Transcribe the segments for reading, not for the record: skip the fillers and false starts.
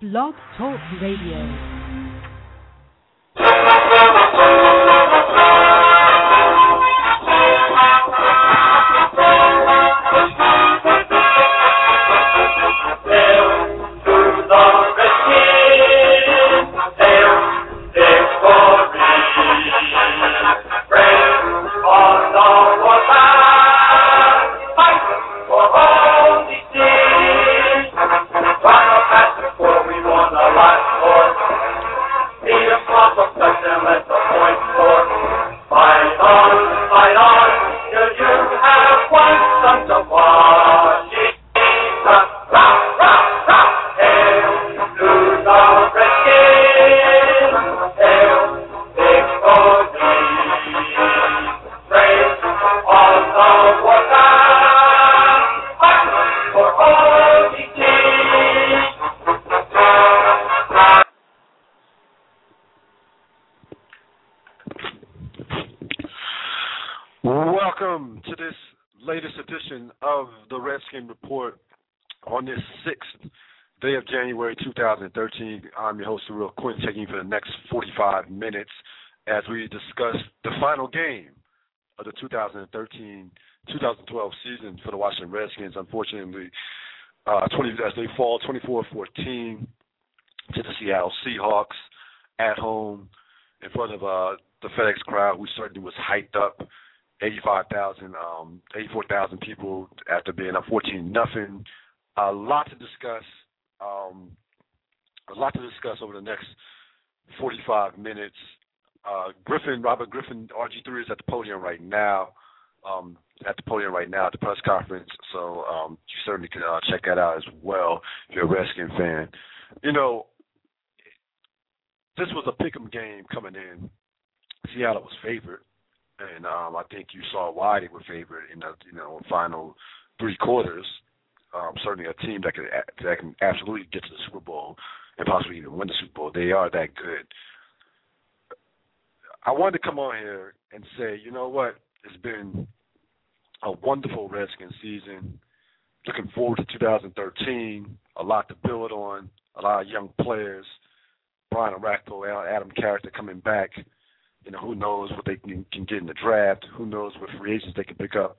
Blog Talk Radio. Welcome to this latest edition of the Redskin Report on this 6th day of January 2013. I'm your host, Surreal Quinn, taking you for the next 45 minutes as we discuss the final game of the 2013-2012 season for the Washington Redskins. Unfortunately, as they fall 24-14 to the Seattle Seahawks at home in front of the FedEx crowd, who certainly was hyped up. 84,000 people after being up 14-0. A lot to discuss. Over the next 45 minutes. Robert Griffin, RG3 is at the podium right now. At the press conference. So you certainly can check that out as well if you're a Redskin fan. You know, this was a pick'em game coming in. Seattle was favored. And I think you saw why they were favored in the final three quarters. Certainly a team that can absolutely get to the Super Bowl and possibly even win the Super Bowl. They are that good. I wanted to come on here and say, you know what? It's been a wonderful Redskins season. Looking forward to 2013. A lot to build on. A lot of young players. Brian Orakpo, Adam Carrick coming back. You know, who knows what they can get in the draft? Who knows what free agents they can pick up?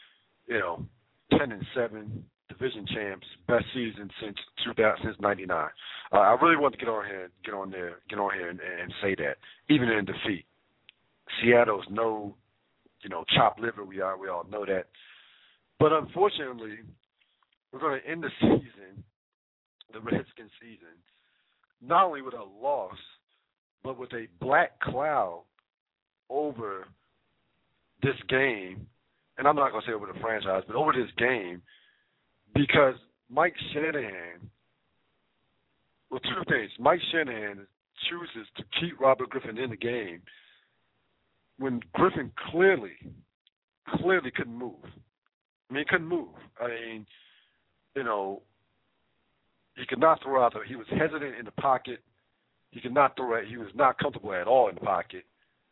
10-7, division champs, best season since '99. I really want to get on here and say that, even in defeat, Seattle's no, chopped liver. We all know that. But unfortunately, we're going to end the season, the Redskins season, not only with a loss, but with a black cloud over this game, and I'm not going to say over the franchise, but over this game, because Mike Shanahan, well, two things. Mike Shanahan chooses to keep Robert Griffin in the game when Griffin clearly couldn't move. He couldn't move. He could not throw out. He was hesitant in the pocket. He could not throw it. He was not comfortable at all in the pocket.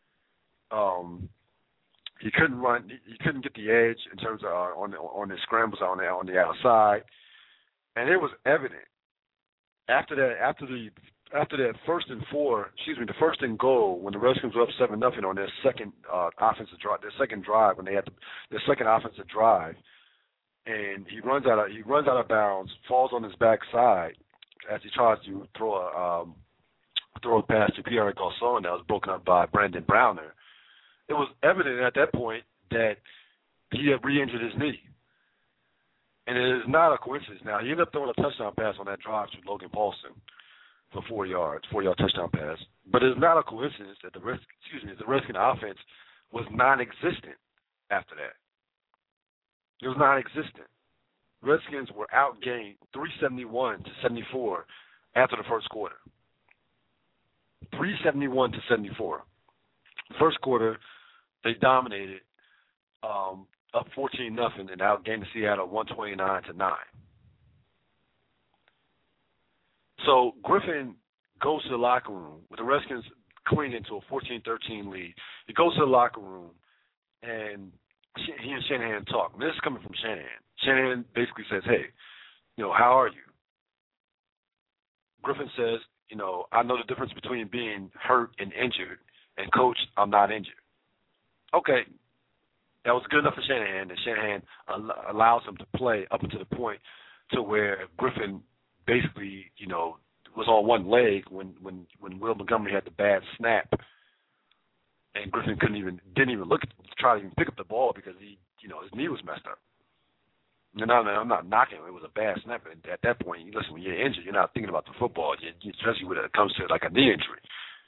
He couldn't run. He couldn't get the edge in terms of on his scrambles on the outside, and it was evident after the first and goal when the Redskins were up 7-0 on their second offensive drive, when they had their second offensive drive, and he runs out of bounds, falls on his backside as he tries to throw a pass to Pierre Garçon that was broken up by Brandon Browner. It was evident at that point that he had re-injured his knee. And it is not a coincidence. Now, he ended up throwing a touchdown pass on that drive to Logan Paulson for 4-yard touchdown pass. But it is not a coincidence that the Redskin offense was non-existent after that. It was non-existent. Redskins were outgained 371-74 after the first quarter. 371-74. First quarter, they dominated, up 14-0, and outgained Seattle 129-9. So Griffin goes to the locker room with the Redskins clinging to a 14-13 lead. He goes to the locker room, and he and Shanahan talk. This is coming from Shanahan. Shanahan basically says, hey, how are you? Griffin says, I know the difference between being hurt and injured, and coach, I'm not injured. Okay, that was good enough for Shanahan, and Shanahan allows him to play up until the point to where Griffin basically, was on one leg when Will Montgomery had the bad snap, and Griffin didn't even look to try to even pick up the ball because his knee was messed up. And I'm not knocking him. It was a bad snap. And at that point, listen, when you're injured, you're not thinking about the football, especially when it comes to like a knee injury.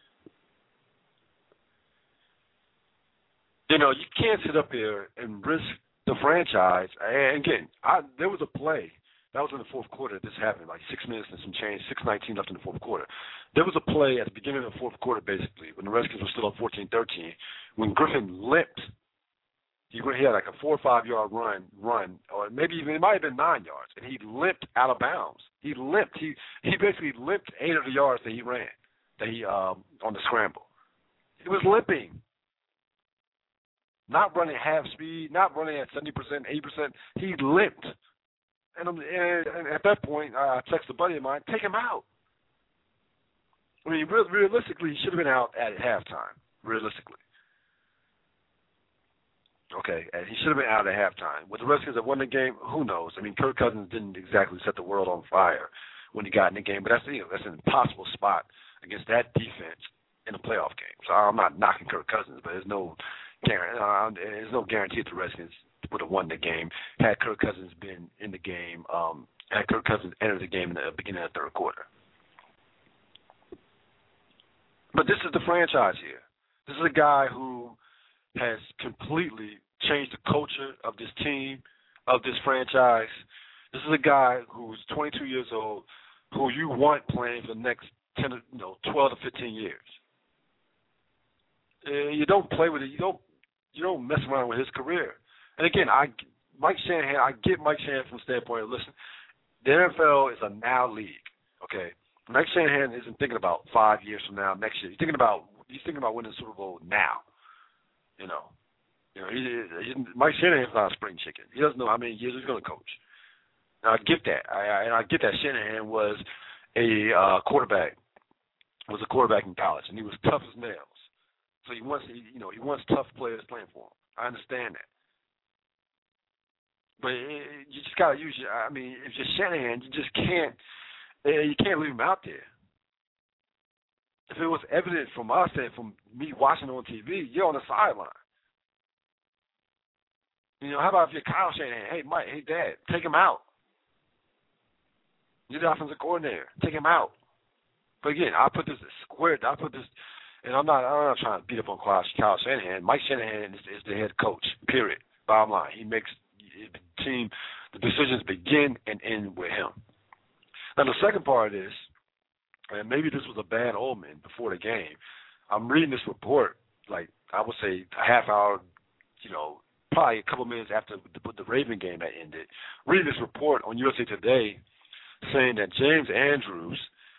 You can't sit up here and risk the franchise. And again, there was a play. That was in the fourth quarter this happened, like 6 minutes and some change, 6:19 left in the fourth quarter. There was a play at the beginning of the fourth quarter, basically, when the Redskins were still up 14-13, when Griffin limped. He had like a 4 or 5 yard run, or maybe even it might have been 9 yards, and he limped out of bounds. He limped. He basically limped 8 of the yards that he ran, on the scramble. He was limping, not running half speed, not running at 70%, 80%. He limped, and at that point, I texted a buddy of mine, take him out. I mean, realistically, he should have been out at halftime. Realistically. Okay, and he should have been out at halftime. Would the Redskins have won the game? Who knows? I mean, Kirk Cousins didn't exactly set the world on fire when he got in the game, but that's an impossible spot against that defense in a playoff game. So I'm not knocking Kirk Cousins, but there's no guarantee that the Redskins would have won the game had Kirk Cousins been in the game, had Kirk Cousins entered the game in the beginning of the third quarter. But this is the franchise here. This is a guy who has completely changed the culture of this team, of this franchise. This is a guy who's 22 years old, who you want playing for the next 12 to 15 years. You don't play with it. You don't mess around with his career. And again, I get Mike Shanahan from the standpoint of, listen, the NFL is a now league. Okay, Mike Shanahan isn't thinking about 5 years from now, next year. He's thinking about winning the Super Bowl now. Mike Shanahan's not a spring chicken. He doesn't know how many years he's going to coach. Now, I get that. I get that Shanahan was a quarterback in college, and he was tough as nails. So he wants tough players playing for him. I understand that. But you just got to use if you're Shanahan, you can't leave him out there. If it was evident from us and from me watching on TV, you're on the sideline. How about if you're Kyle Shanahan? Hey, Mike, hey, Dad, take him out. You're the offensive coordinator. Take him out. But again, and I'm not trying to beat up on Kyle Shanahan. Mike Shanahan is the head coach, period. Bottom line. He makes the decisions begin and end with him. Now, the second part is, and maybe this was a bad omen before the game, I'm reading this report, like I would say a half hour, probably a couple minutes after the Raven game had ended, reading this report on USA Today saying that James Andrews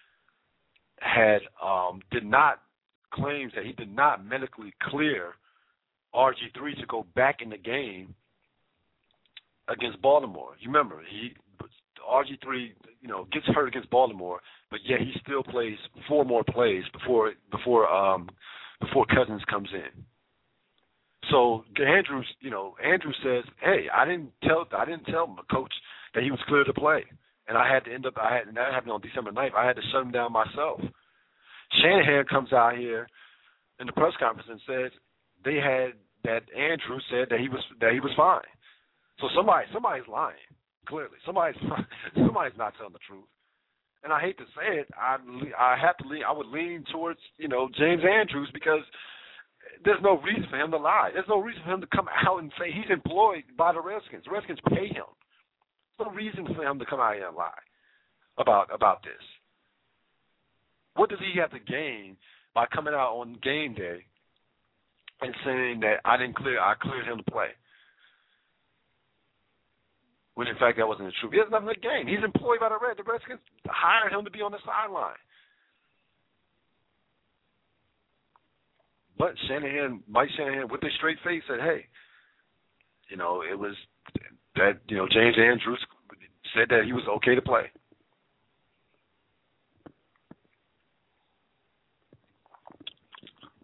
claims that he did not medically clear RG3 to go back in the game against Baltimore. You remember, RG3, gets hurt against Baltimore, but yet he still plays 4 more plays before Cousins comes in. So Andrews says, "Hey, I didn't tell my coach that he was clear to play, and and that happened on December 9th. I had to shut him down myself." Shanahan comes out here in the press conference and says that Andrews said that he was fine. So somebody's lying. Clearly, somebody's not telling the truth, and I hate to say it. I would lean towards James Andrews, because there's no reason for him to lie. There's no reason for him to come out and say he's employed by the Redskins. The Redskins pay him. There's no reason for him to come out here and lie about this. What does he have to gain by coming out on game day and saying that I cleared him to play? When in fact that wasn't the truth. He has nothing to gain. He's employed by the Redskins hired him to be on the sideline. But Mike Shanahan, with a straight face, said, "Hey, it was that James Andrews said that he was okay to play."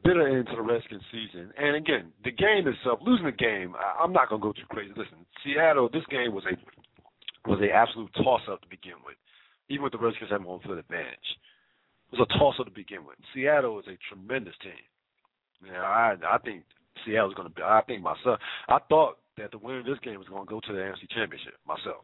bitter end to the Redskins season. And again, the game itself, losing the game, I'm not going to go too crazy. Listen, Seattle, this game was a absolute toss-up to begin with, even with the Redskins having home field advantage. It was a toss-up to begin with. Seattle is a tremendous team. I think Seattle's going to be. I thought that the winner of this game was going to go to the NFC Championship myself.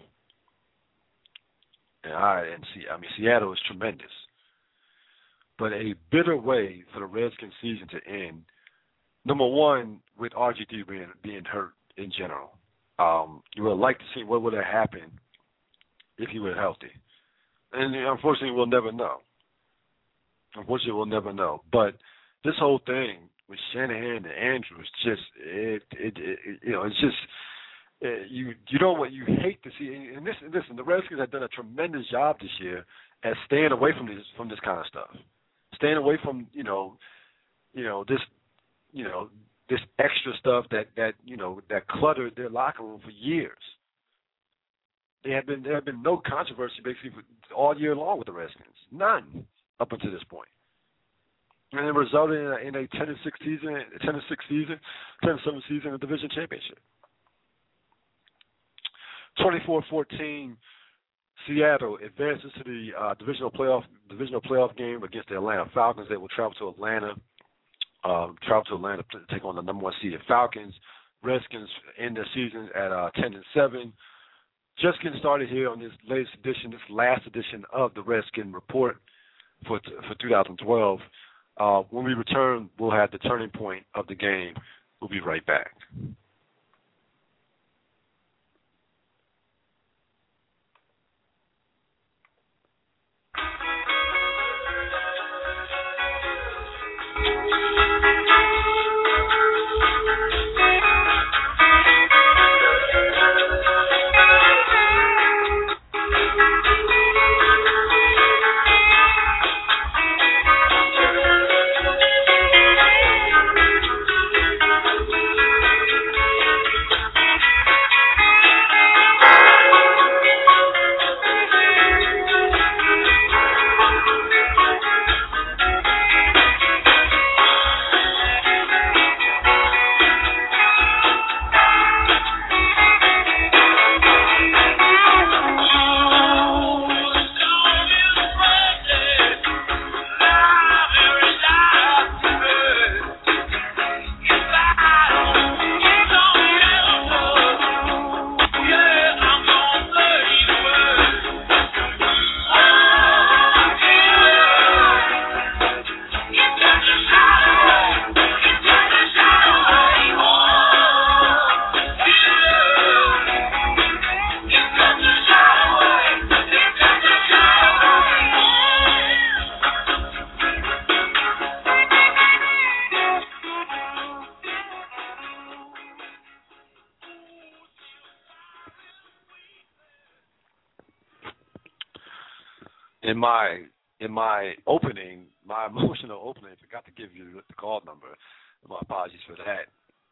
Seattle is tremendous. But a bitter way for the Redskins season to end. Number one, with RG3 being hurt in general. You would like to see what would have happened if he were healthy. And unfortunately, we'll never know. But this whole thing with Shanahan and Andrews, you hate to see. And listen, the Redskins have done a tremendous job this year at staying away from this kind of stuff, staying away from this extra stuff that cluttered their locker room for years. There have been no controversy basically all year long with the Redskins, none up until this point. And it resulted in a 10-7 season, a division championship. 24-14, Seattle advances to the divisional playoff game against the Atlanta Falcons. They will travel to Atlanta to take on the number one seeded Falcons. Redskins end their season at 10-7. Just getting started here on this last edition of the Redskin Report for 2012. When we return, we'll have the turning point of the game. We'll be right back. In my opening, my emotional opening, I forgot to give you the call number. My apologies for that.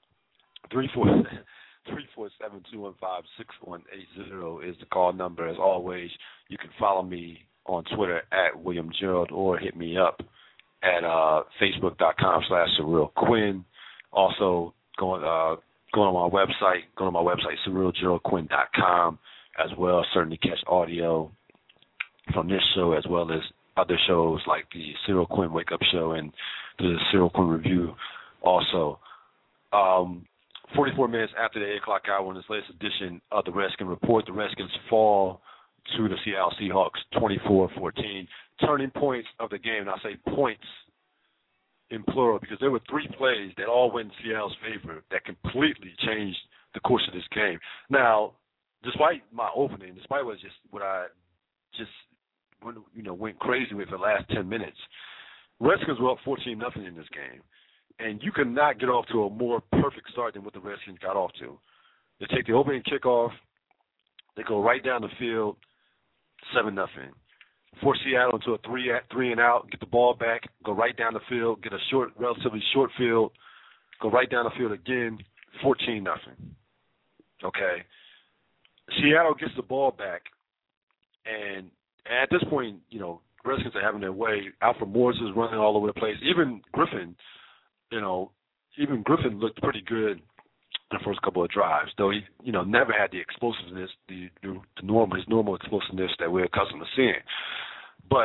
347-215-6180 is the call number. As always, you can follow me on Twitter at William Gerald or hit me up at facebook.com/SurrealQuinn. Also, go on my website, surrealgeraldquinn.com as well. Certainly catch audio from this show as well as other shows like the Cyril Quinn Wake Up Show and the Cyril Quinn Review also. 44 minutes after the 8 o'clock hour in this latest edition of the Redskin Report, the Redskins fall to the Seattle Seahawks 24-14. Turning points of the game, and I say points in plural because there were three plays that all went in Seattle's favor that completely changed the course of this game. Now, despite my opening, despite what I went crazy with the last 10 minutes, Redskins were up 14-0 in this game. And you could not get off to a more perfect start than what the Redskins got off to. They take the opening kickoff, they go right down the field, 7-0. Force Seattle into a three and out, get the ball back, go right down the field, get a relatively short field, go right down the field again, 14-0. Okay. Seattle gets the ball back, and at this point, Redskins are having their way. Alfred Morris is running all over the place. Even Griffin even Griffin looked pretty good in the first couple of drives, though he, never had the explosiveness, his normal explosiveness that we're accustomed to seeing. But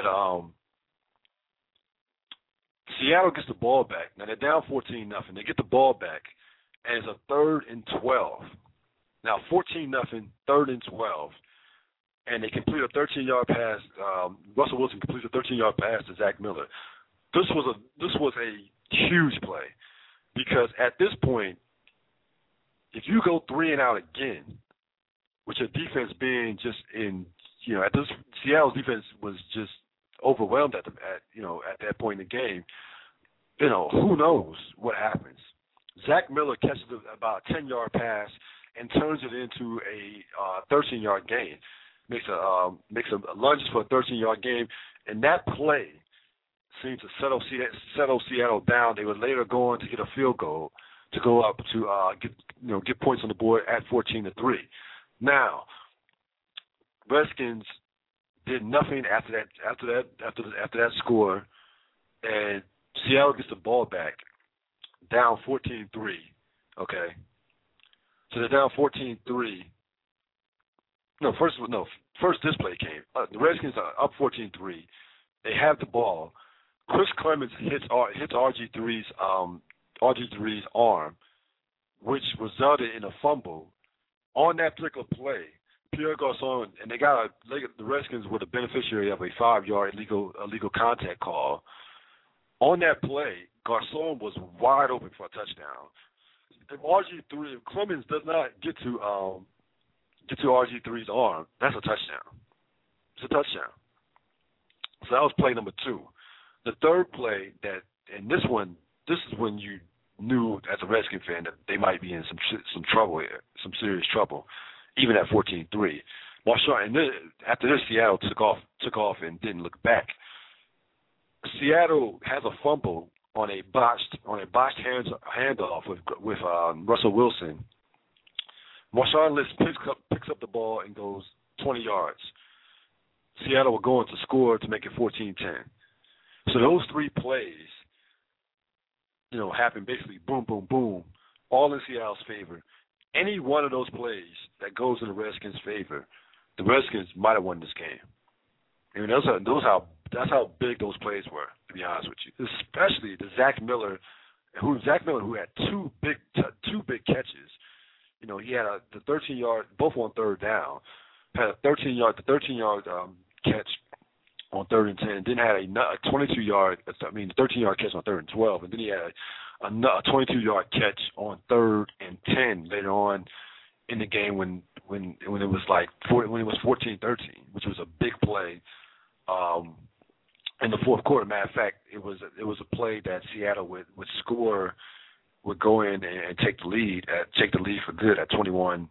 Seattle gets the ball back. Now they're down 14-0. They get the ball back, and it's a 3rd and 12. Now 14-0, 3rd and 12, and they complete a 13-yard pass. Russell Wilson completes a 13-yard pass to Zach Miller. This was a huge play because at this point, if you go 3 and out again, with your defense being just Seattle's defense was just overwhelmed at that point in the game. Who knows what happens? Zach Miller catches about a 10-yard pass and turns it into a 13-yard gain. Makes a lunges for a 13-yard gain, and that play seemed to settle Seattle down. They would later go on to get a field goal to go up to get points on the board at 14-3. Now, Redskins did nothing after that score, and Seattle gets the ball back, down 14-3. Okay, so they're down 14-3. First this play came. The Redskins are up 14-3. They have the ball. Chris Clemens hits RG3's arm, which resulted in a fumble. On that particular play, Pierre Garçon, and the Redskins were the beneficiary of a 5-yard illegal contact call. On that play, Garçon was wide open for a touchdown. If Clemens does not get to RG3's arm, that's a touchdown. It's a touchdown. So that was play number 2. The third play this is when you knew as a Redskin fan that they might be in some trouble here, some serious trouble, even at 14-3. Marshawn, and then after this, Seattle took off and didn't look back. Seattle has a fumble on a botched handoff with Russell Wilson. Marshawn Lynch picks up the ball and goes 20 yards. Seattle were going to score to make it 14-10. So those 3 plays, happen basically boom, boom, boom, all in Seattle's favor. Any one of those plays that goes in the Redskins' favor, the Redskins might have won this game. I mean, that's how big those plays were, to be honest with you. Especially the Zach Miller who had two big catches. He had the 13-yard, both on 3rd down, had a 13-yard catch on 3rd and 10, then had a 22-yard, the 13-yard catch on 3rd and 12, and then he had a 22-yard catch on 3rd and 10 later on in the game when it was when it was 14-13, which was a big play in the fourth quarter. Matter of fact, it was a play that Seattle would score, would go in and take the lead for good at 21-14.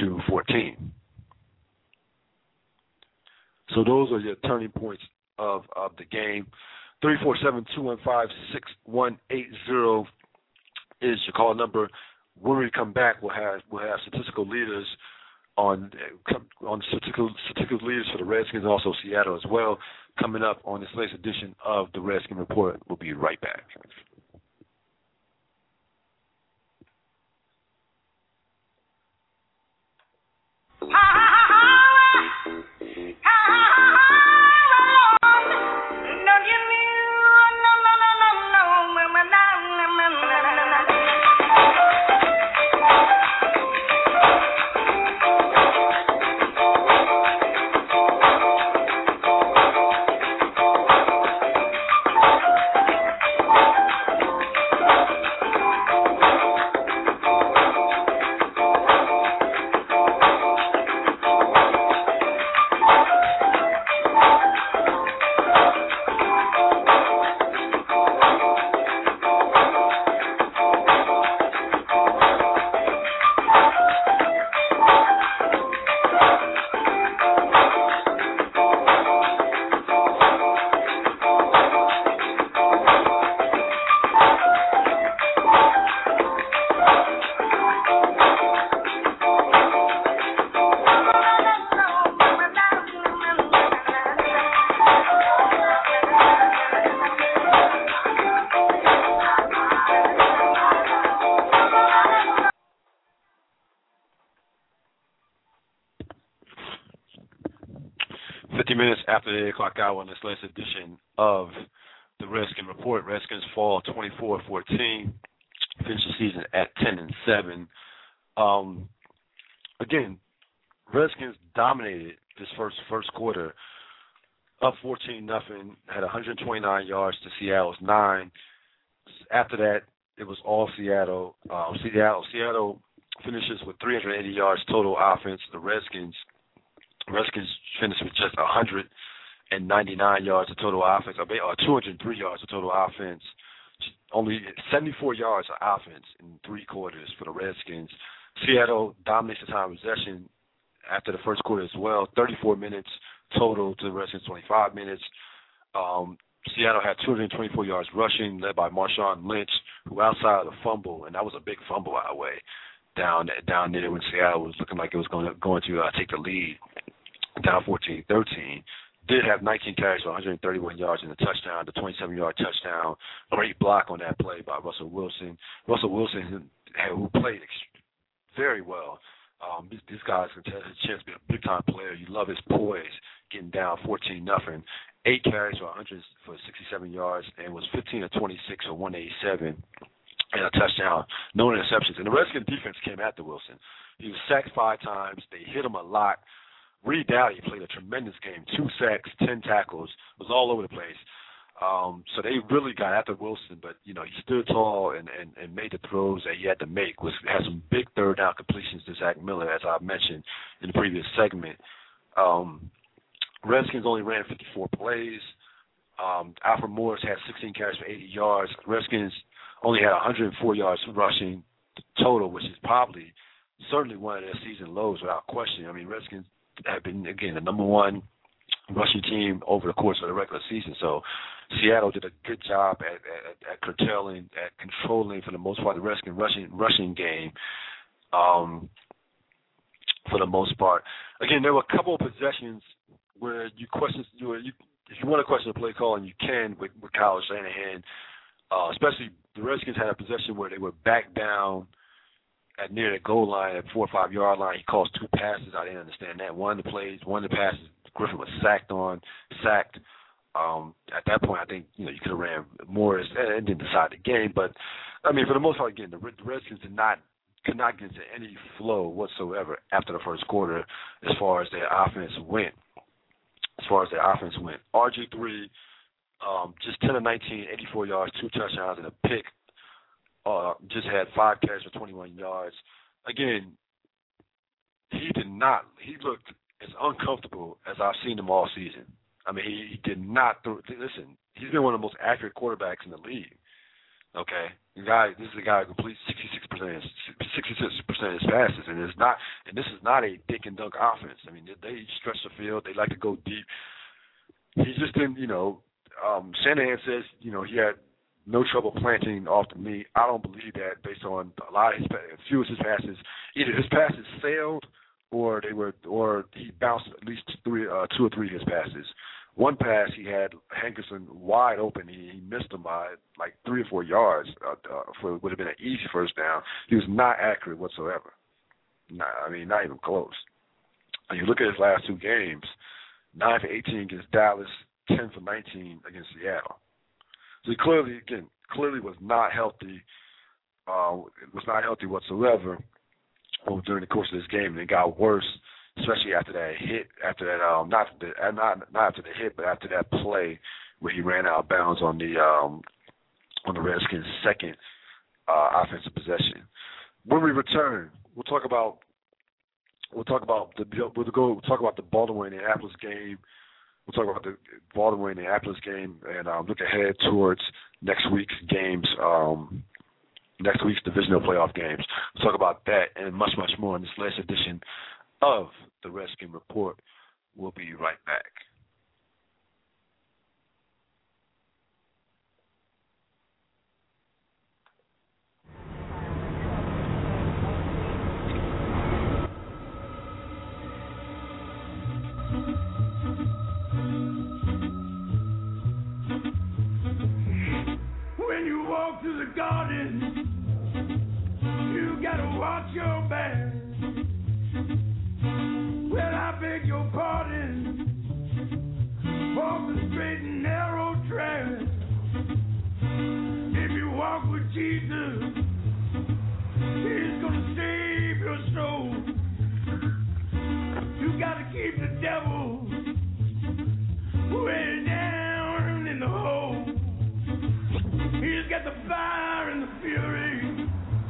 So those are your turning points of the game. 347-215-6180 is your call number. When we come back, we'll have statistical leaders on statistical leaders for the Redskins and also Seattle as well coming up on this latest edition of the Redskin Report. We'll be right back. after the 8 o'clock hour on this latest edition of the Redskin Report. Redskins fall 24-14, finish the season at 10-7. Again, Redskins dominated this first quarter, up 14-0, had 129 yards to Seattle's 9. After that, it was all Seattle. Seattle finishes with 380 yards total offense. The Redskins finished with just 199 yards of total offense, or 203 yards of total offense. Only 74 yards of offense in 3 quarters for the Redskins. Seattle dominates the time of possession after the first quarter as well. 34 minutes total to the Redskins, 25 minutes. Seattle had 224 yards rushing, led by Marshawn Lynch, who outside of the fumble, and that was a big fumble out of the way, down there when Seattle was looking like it was going to take the lead, down 14-13. Did have 19 carries for 131 yards and a touchdown, the 27-yard touchdown. Great block on that play by Russell Wilson. Russell Wilson, who played very well. This guy's has a chance to be a big-time player. You love his poise, getting down 14-0. 8 carries for 67 yards and was 15 of 26 for 187 and a touchdown. No interceptions. And the Redskins defense came after Wilson. He was sacked 5 times. They hit him a lot. Reed Dowdy played a tremendous game. 2 sacks, 10 tackles. Was all over the place. So they really got after Wilson, but he stood tall and made the throws that he had to make. Had some big third down completions to Zach Miller, as I mentioned in the previous segment. Redskins only ran 54 plays. Alfred Morris had 16 carries for 80 yards. Redskins only had 104 yards rushing total, which is certainly one of their season lows without question. I mean, Redskins have been, again, the number 1 rushing team over the course of the regular season. So Seattle did a good job at curtailing, at controlling, for the most part, the Redskins rushing game. For the most part, again, there were a couple of possessions where if you want to question the play call, and you can with Kyle Shanahan, especially the Redskins had a possession where they were back down at near the goal line at 4 or 5 yard line. He calls 2 passes. I didn't understand that. One of the passes Griffin was sacked. At that point, I think you could have ran Morris and didn't decide the game. But I mean, for the most part, again, the Redskins could not get into any flow whatsoever after the first quarter as far as their offense went. RG3, just 10 of 19, 84 yards, 2 touchdowns, and a pick. Just had 5 carries for 21 yards. Again, he looked as uncomfortable as I've seen him all season. I mean, he did not listen, he's been one of the most accurate quarterbacks in the league. Okay? This is a guy who completes 66% of his passes, and this is not a dick and dunk offense. I mean, they stretch the field, they like to go deep. He just didn't, Shanahan says, he had no trouble planting off the meat. I don't believe that based on a few of his passes. Either his passes sailed or he bounced at least 2 or 3 of his passes. One pass, he had Hankerson wide open. He missed him by like 3 or 4 yards. Would have been an easy first down. He was not accurate whatsoever. Not even close. And you look at his last 2 games, 9 for 18 against Dallas, 10 for 19 against Seattle. So he clearly was not healthy. Whatsoever during the course of this game, and it got worse, especially after that hit. Not after the hit, but after that play where he ran out of bounds on the Redskins' second offensive possession. When we return, we'll talk about the Baltimore-Indianapolis game. We'll talk about the Baltimore-Indianapolis game and look ahead towards next week's games, next week's divisional playoff games. We'll talk about that and much, much more in this latest edition of the Redskin Report. We'll be right back. When you walk through the garden, you gotta watch your back. Well, I beg your pardon, straight and narrow track. If you walk with Jesus, He's gonna save your soul. You gotta keep the devil way down in the hole. He's got the fire and the fury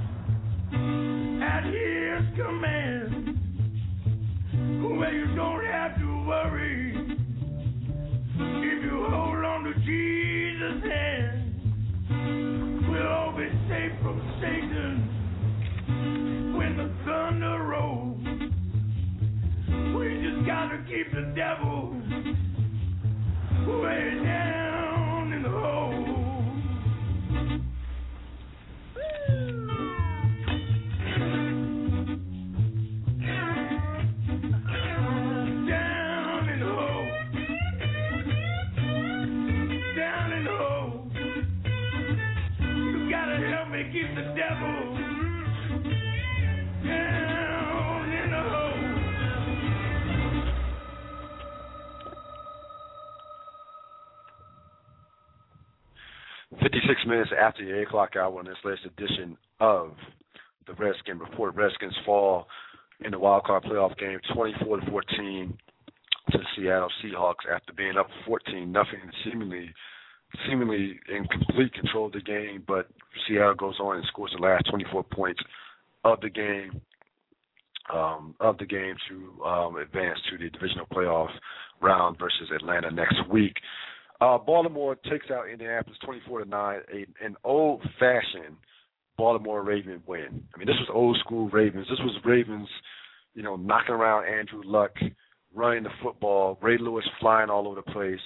at His command, where you don't have to worry if you hold on to Jesus' hand. We'll all be safe from Satan when the thunder rolls. We just gotta keep the devil way down in the hole. Down in the hole. Down in the hole. You gotta help me keep the devil down in the hole. 56 minutes after the 8 o'clock hour on this latest edition of the Redskin Report. Redskins fall in the wild card playoff game 24-14 to the Seattle Seahawks after being up 14-0, seemingly in complete control of the game, but Seattle goes on and scores the last 24 points of the game to advance to the divisional playoff round versus Atlanta next week. Baltimore takes out Indianapolis 24-9, an old-fashioned Baltimore Raven win. I mean, this was old-school Ravens. This was Ravens, knocking around Andrew Luck, running the football, Ray Lewis flying all over the place.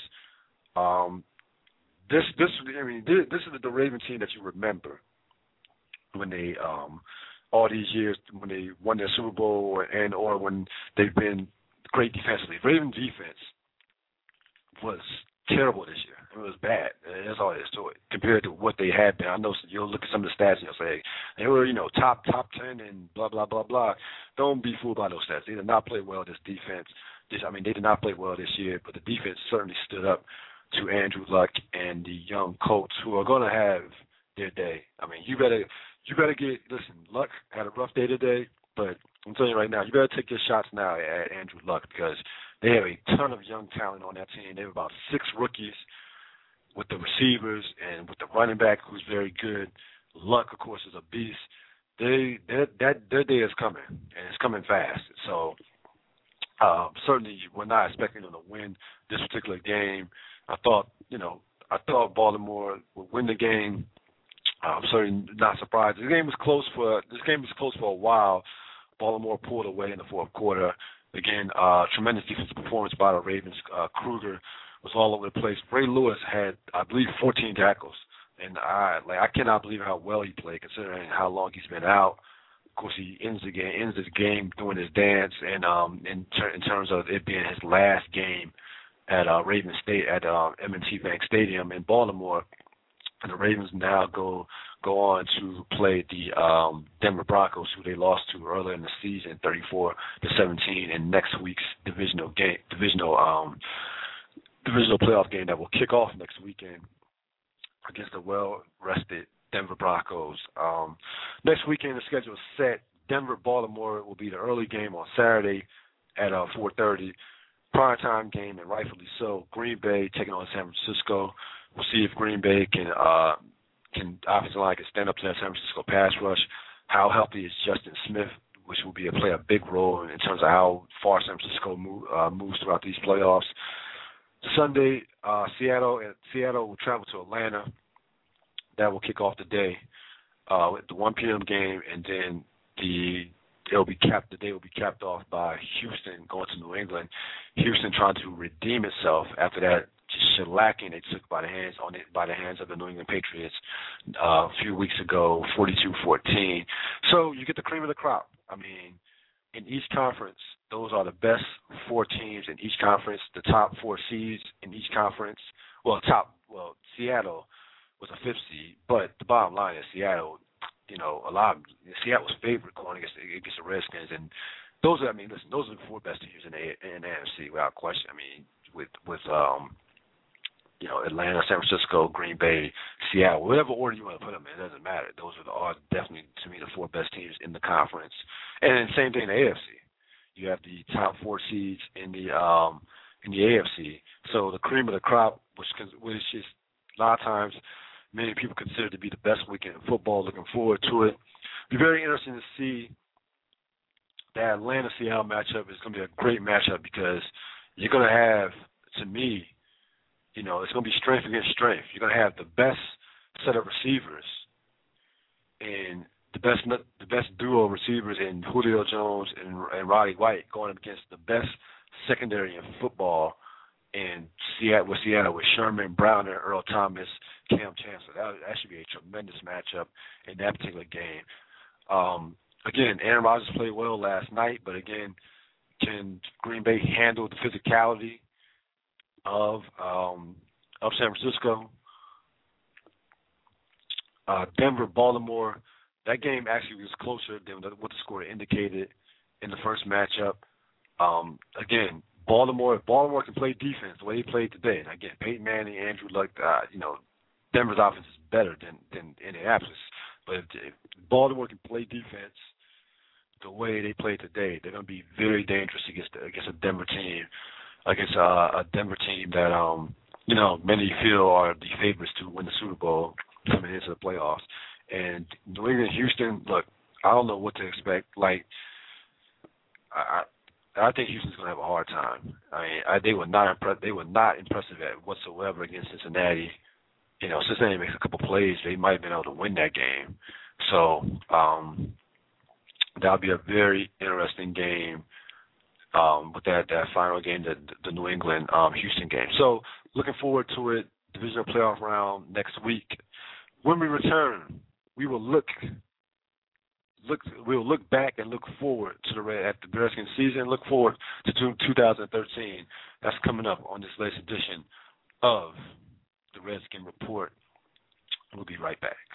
This is the Raven team that you remember when they all these years when they won their Super Bowl or when they've been great defensively. Raven defense was terrible this year. It was bad. That's all there is to it compared to what they had been. I know you'll look at some of the stats and you'll say they were, top 10 and blah blah blah blah. Don't be fooled by those stats. They did not play well this defense. They did not play well this year, but the defense certainly stood up to Andrew Luck and the young Colts, who are going to have their day. I mean, you better listen. Luck had a rough day today, but I'm telling you right now, you better take your shots now at Andrew Luck because they have a ton of young talent on that team. They have about 6 rookies with the receivers and with the running back who's very good. Luck, of course, is a beast. Their day is coming, and it's coming fast. So certainly we're not expecting them to win this particular game. I thought Baltimore would win the game. I'm certainly not surprised. This game was close for a while. Baltimore pulled away in the fourth quarter. Again, tremendous defensive performance by the Ravens. Kruger was all over the place. Ray Lewis had, I believe, 14 tackles, and I cannot believe how well he played considering how long he's been out. Of course, he ends the game doing his dance, and in terms of it being his last game at Raven State at M&T Bank Stadium in Baltimore. And the Ravens now go on to play the Denver Broncos, who they lost to earlier in the season, 34-17, in next week's divisional playoff game that will kick off next weekend against the well-rested Denver Broncos. Next weekend, the schedule is set. Denver-Baltimore will be the early game on Saturday at 4:30. Primetime game, and rightfully so. Green Bay taking on San Francisco. We'll see if Green Bay can offensive line can stand up to that San Francisco pass rush. How healthy is Justin Smith, which will play a big role in terms of how far San Francisco moves throughout these playoffs. Sunday, Seattle will travel to Atlanta. That will kick off the day with the 1 p.m. game, and then the day will be capped off by Houston going to New England. Houston trying to redeem itself after that shellacking they took by the hands of the New England Patriots a few weeks ago, 42-14. So you get the cream of the crop. I mean, in each conference, those are the best 4 teams in each conference, the top 4 seeds in each conference. Seattle was a 5th seed, but the bottom line is Seattle's favorite going against the Redskins, and those are the 4 best teams in the NFC without question. I mean, with Atlanta, San Francisco, Green Bay, Seattle, whatever order you want to put them in, it doesn't matter. Those are definitely, to me, the 4 best teams in the conference. And then same thing in the AFC. You have the top 4 seeds in the AFC. So the cream of the crop, which is a lot of times many people consider to be the best weekend in football. Looking forward to it. Be very interesting to see that Atlanta-Seattle matchup. Is going to be a great matchup because you're going to have, to me, it's going to be strength against strength. You're going to have the best set of receivers and the best duo of receivers in Julio Jones and Roddy White going up against the best secondary in football in Seattle with Sherman, Browner, Earl Thomas, Cam Chancellor. That should be a tremendous matchup in that particular game. Again, Aaron Rodgers played well last night, but again, can Green Bay handle the physicality of San Francisco? Denver, Baltimore. That game actually was closer than what the score indicated in the first matchup. Again, Baltimore can play defense the way they played today. And again, Peyton Manning, Andrew Luck, Denver's offense is better than Indianapolis. But if Baltimore can play defense the way they played today, they're going to be very dangerous against a Denver team, that many feel are the favorites to win the Super Bowl coming into the playoffs. And New England, Houston, look, I don't know what to expect. Like, I think Houston's going to have a hard time. I mean, they were not impressive whatsoever against Cincinnati. Cincinnati makes a couple plays, they might have been able to win that game. So that'll be a very interesting game with that final game, the New England Houston game. So looking forward to it. Divisional playoff round next week. When we return, we will look back and look forward to the Redskins season. Look forward to 2013. That's coming up on this latest edition of the Redskin Report. We'll be right back.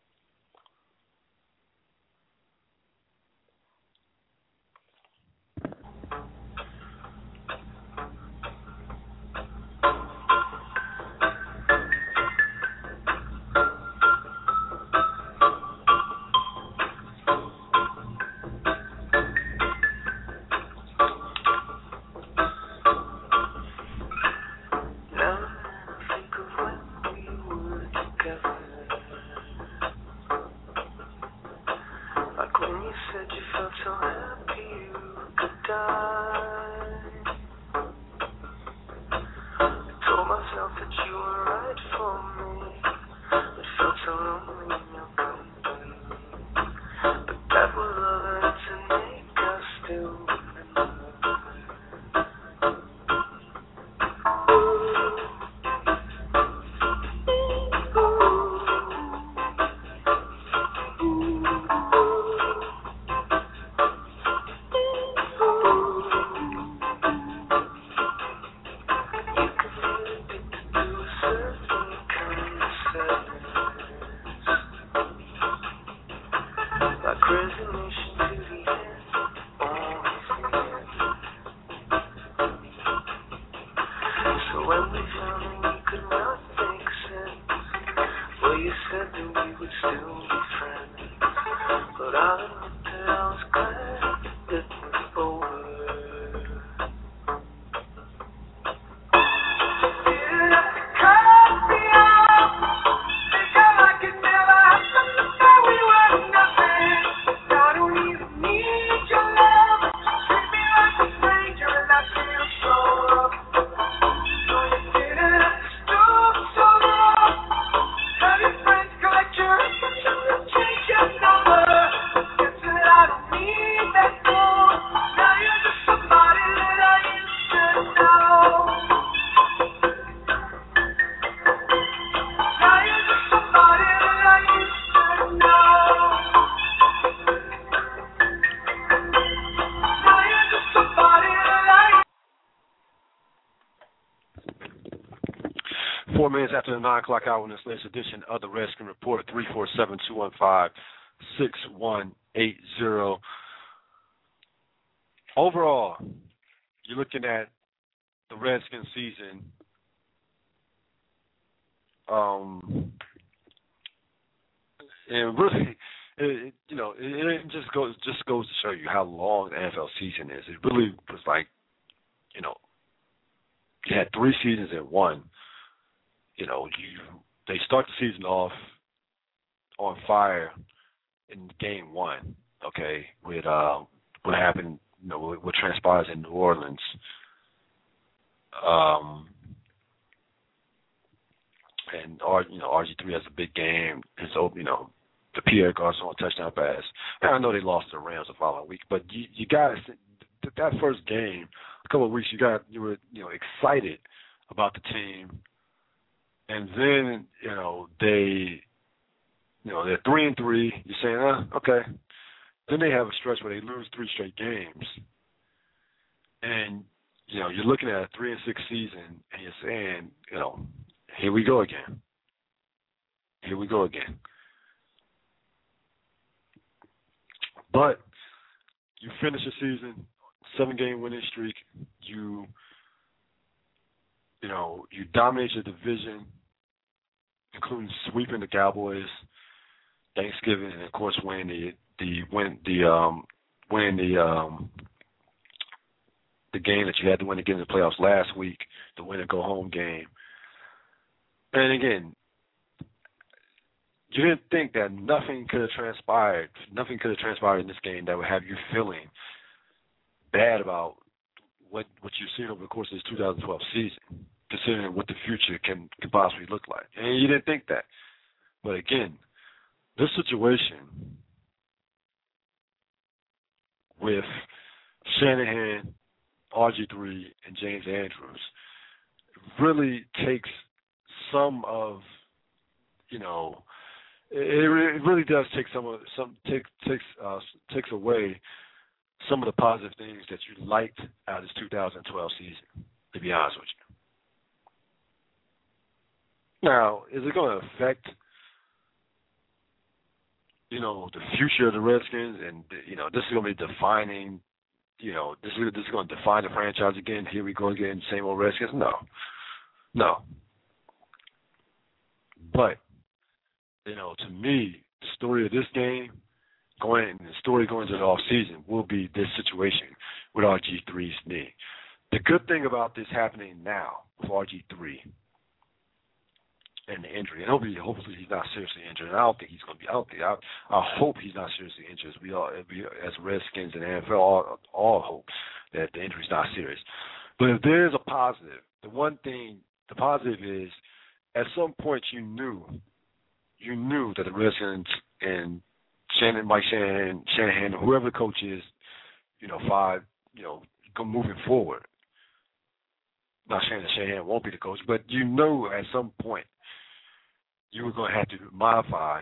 4 minutes after the 9 o'clock hour in this latest edition of the Redskin Report, 347-215-6180. Overall, you're looking at the Redskins season and really, it just goes to show you how long the NFL season is. It really was like, you had 3 seasons in one. They start the season off on fire in game 1. Okay, with what happened, what transpires in New Orleans. And RG3 has a big game. His the Pierre Garçon touchdown pass. And I know they lost to the Rams the following week, but you got that first game, a couple of weeks, you were excited about the team, and then they're 3-3. You're saying, okay. Then they have a stretch where they lose 3 straight games, and you're looking at a 3-6 season, and you're saying, here we go again. Here we go again. But you finish the season, 7-game winning streak. You dominate your division, including sweeping the Cowboys, Thanksgiving, and of course winning the game that you had to win to get in the playoffs last week, the win and go home game. And again, you didn't think that nothing could have transpired in this game that would have you feeling bad about what you've seen over the course of this 2012 season, considering what the future can possibly look like. And you didn't think that. But again, this situation with Shanahan, RG3, and James Andrews really takes some of, it really does take takes away some of the positive things that you liked out of this 2012 season, to be honest with you. Now, is it going to affect, the future of the Redskins? And, this is going to be defining, this is going to define the franchise again. Here we go again, same old Redskins? No. But, to me, the story of this game, going into the off season, will be this situation with RG3's knee. The good thing about this happening now with RG3 and the injury, and hopefully he's not seriously injured. And I don't think he's going to be out there. I hope he's not seriously injured. We all, as Redskins and the NFL, all hope that the injury's not serious. But if there is a positive, the positive is, at some point you knew that the Redskins and Mike Shanahan, whoever the coach is, go moving forward. Not saying that Shanahan won't be the coach, but at some point you were going to have to modify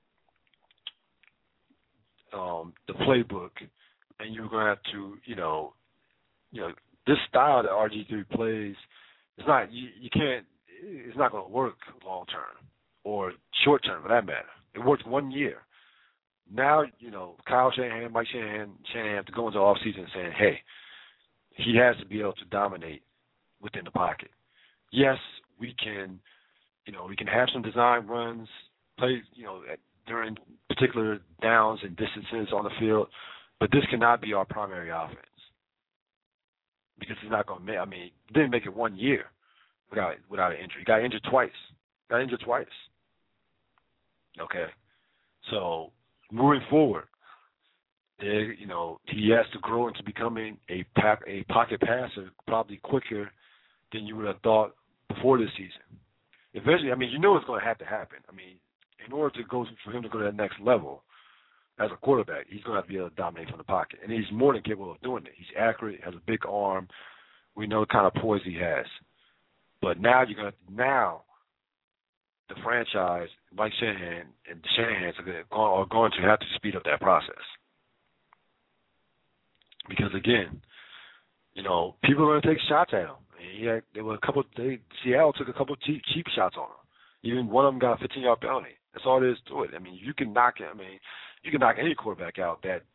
the playbook, and you were going to have to, this style that RG3 plays, it's not going to work long term or short term for that matter. It worked 1 year. Now, Kyle Shanahan, Mike Shanahan have to go into the offseason saying, hey, he has to be able to dominate within the pocket. Yes, we can have some design runs, play, during particular downs and distances on the field, but this cannot be our primary offense. Because he's not going to didn't make it 1 year without an injury. He got injured twice. Okay. So, moving forward, he has to grow into becoming a pocket passer probably quicker than you would have thought before this season. Eventually, it's going to have to happen. In order for him to go to that next level as a quarterback, he's going to have to be able to dominate from the pocket. And he's more than capable of doing it. He's accurate, has a big arm. We know the kind of poise he has. But now the franchise, Mike Shanahan and the Shanahans are going to have to speed up that process. Because again, people are going to take shots at him. Seattle took a couple cheap shots on him. Even one of them got a 15-yard penalty. That's all there is to it. You can knock any quarterback out that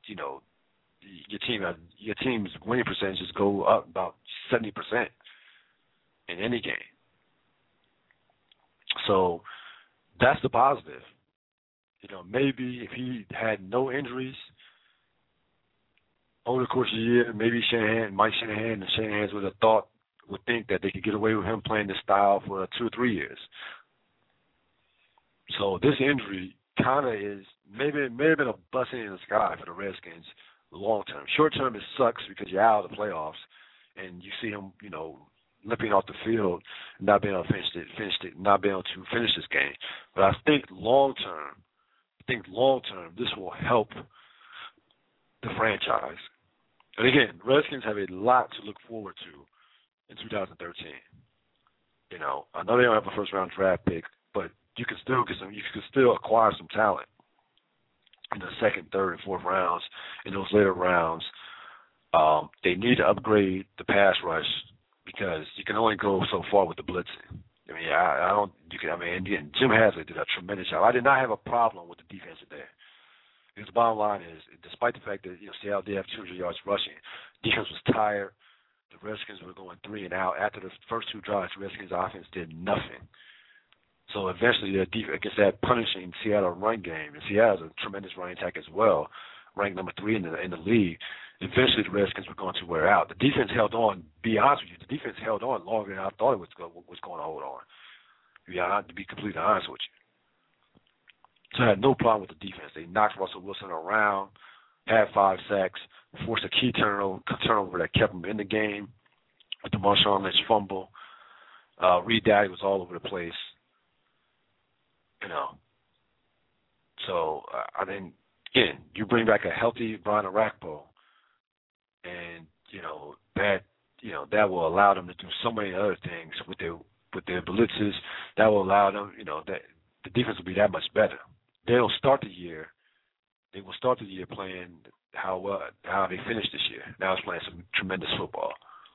your team's winning percentages go up about 70% in any game. So that's the positive. Maybe if he had no injuries over the course of the year, maybe Mike Shanahan and Shanahan's would think that they could get away with him playing this style for 2 or 3 years. So this injury kind of may have been a blessing in the sky for the Redskins long term. Short term, it sucks because you're out of the playoffs and you see him, limping off the field, not being able to finish this game. But I think long term, this will help the franchise. And again, Redskins have a lot to look forward to in 2013. I know they don't have a first round draft pick, but you can still acquire some talent in the second, third, and fourth rounds. In those later rounds, they need to upgrade the pass rush because you can only go so far with the blitzing. Jim Haslett did a tremendous job. I did not have a problem with the defense today. Because the bottom line is, despite the fact that Seattle did have 200 yards rushing, defense was tired. The Redskins were going 3 and out. After the first 2 drives, the Redskins offense did nothing. So eventually, their defense against that punishing Seattle run game, and Seattle's a tremendous running attack as well, ranked number 3 in the league. Eventually, the Redskins were going to wear out. The defense held on. Be honest with you, the defense held on longer than I thought it was going to hold on. To be completely honest with you. So I had no problem with the defense. They knocked Russell Wilson around, had 5 sacks, forced a key turnover that kept them in the game with the Marshawn Lynch fumble. Reed Daddy was all over the place. So again, you bring back a healthy Brian Orakpo, and that will allow them to do so many other things with their blitzes. That will allow them, that the defense will be that much better. They will start the year playing how they finished this year. Now it's playing some tremendous football.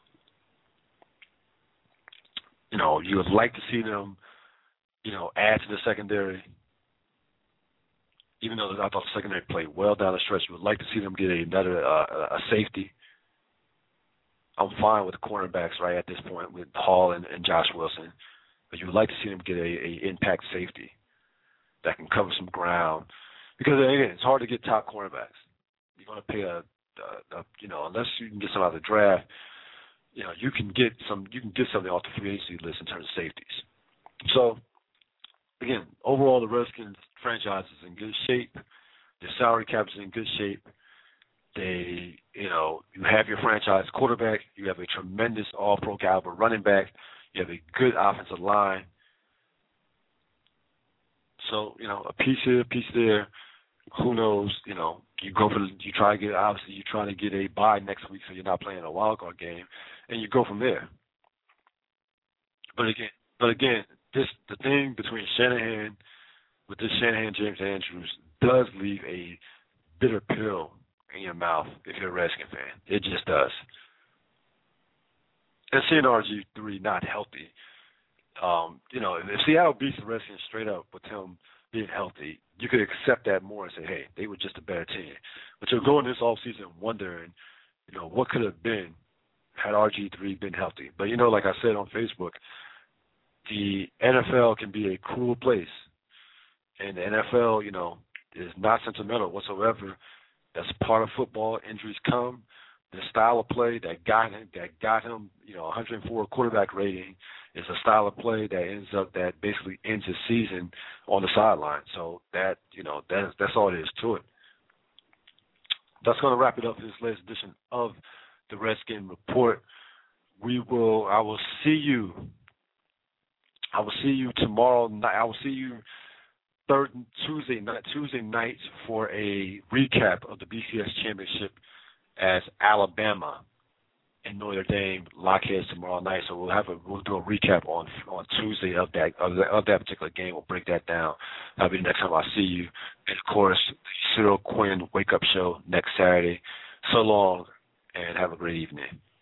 You would like to see them, add to the secondary. Even though I thought the secondary played well down the stretch, you would like to see them get another a safety. I'm fine with the cornerbacks right at this point with Hall and Josh Wilson, but you would like to see them get a impact safety that can cover some ground, because again, it's hard to get top cornerbacks. You're going to pay unless you can get some out of the draft, you can get something off the free agency list in terms of safeties. So again, overall, the Redskins franchise is in good shape. Their salary cap is in good shape. They, you have your franchise quarterback. You have a tremendous all-pro caliber running back. You have a good offensive line. So, a piece here, a piece there. Who knows? You're trying to get a bye next week, so you're not playing a wild card game, and you go from there. But again, the thing between Shanahan, with this Shanahan James Andrews, does leave a bitter pill in your mouth if you're a Redskin fan. It just does. And seeing RG3 not healthy, if Seattle beats the Redskins straight up with him being healthy, you could accept that more and say, hey, they were just a better team. But you're going this offseason wondering, what could have been had RG3 been healthy. But, like I said on Facebook, the NFL can be a cruel place. And the NFL, is not sentimental whatsoever. That's part of football. Injuries come. The style of play that got him, 104 quarterback rating is a style of play that basically ends his season on the sideline. So that's all it is to it. That's going to wrap it up for this latest edition of the Redskin Report. I will see you tomorrow night. I will see you Tuesday night for a recap of the BCS championship as Alabama and Notre Dame lock heads tomorrow night. So we'll do a recap on Tuesday of that particular game. We'll break that down. That'll be the next time I see you. And of course, the Cyril Quinn Wake Up Show next Saturday. So long, and have a great evening.